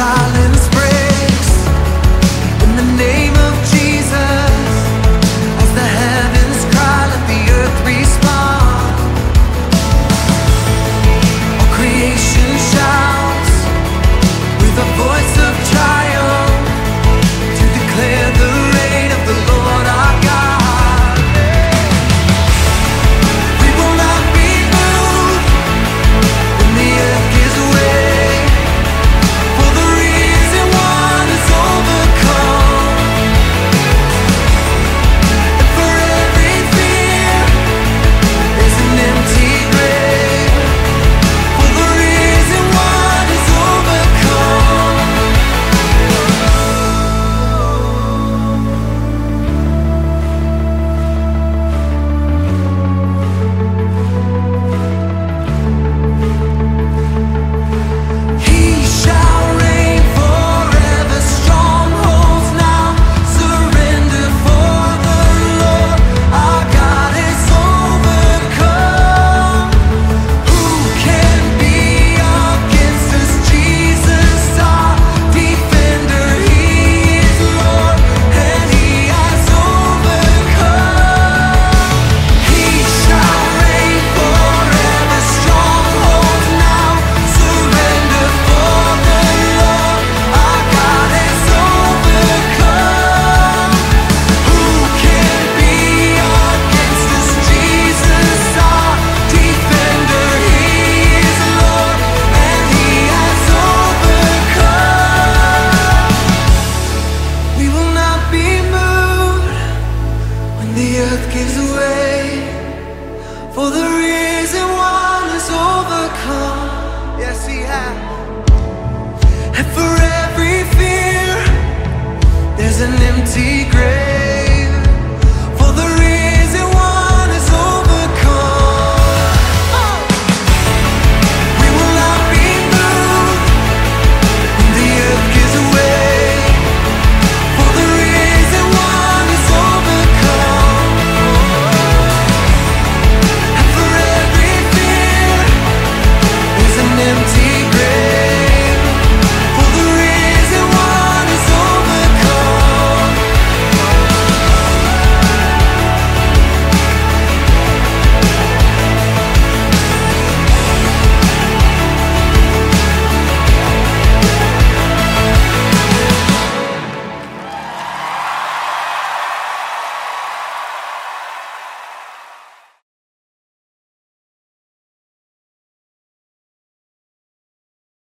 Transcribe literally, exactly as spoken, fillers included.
silence breaks in the name of Jesus. As the heavens cry, let the earth respond. All creation shouts with a voice of triumph to declare the reign of the Lord our God. We will not be moved when the earth gives way, for the risen one is overcome. And for every fear there's an empty grave, for the risen one is overcome. He shall reign forever, strongholds now surrender, for the Lord our God is overcome. Who can be against us? Jesus our defender, He is Lord and He has overcome. He shall reign forever, strongholds now surrender, for the Lord our God is overcome. Who can be against us? Jesus our defender, He is Lord and He has overcome. We will not be moved when the earth gives way, for the risen one is overcome. Yes, He has. And for every fear there's an empty grave.